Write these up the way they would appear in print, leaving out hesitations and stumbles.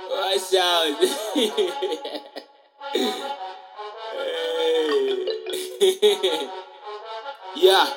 Watch out. Yeah.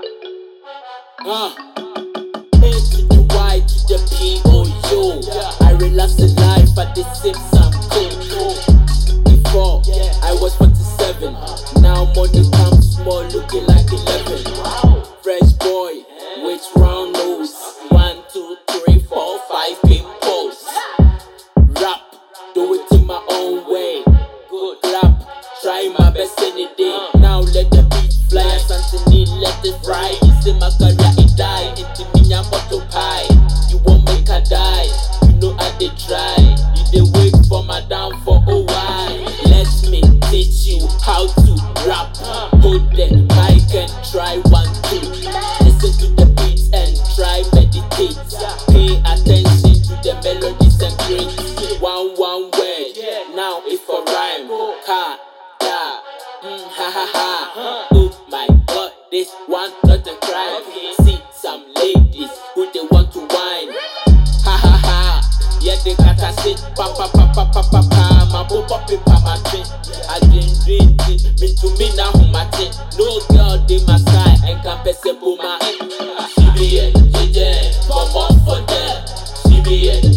A to the Y to the P, oh yo. I relax in life, I did sip some coke. Before, I was 47. Now money comes small, looking like 11. Fresh boy, with round nose. 1, 2, 3, 4, 5 pimples. Rap, do it in my own way. Good rap, try my best any day. Now let the beat fly, something let it fry. You see my career, it die. Into me, I'm bottle pie. You won't make a die. You know I did try. You did wait for my downfall, oh why? Let me teach you how to rap. Hold the mic and try 1, 2. Listen to the beats and try meditate. Pay attention to the melodies and grades. One word, now if a rhyme. Ka, da, ha ha ha. Oh my god, this one not a crime. See some ladies who they want to whine. Ha ha ha, yeah they got a shit. Pa pa pa pa pa pa pa. My bo pop pa my drink. I didn't drink it, me to me now my thing. No girl they my side and can be simple my. She be it, come on for them. She be it.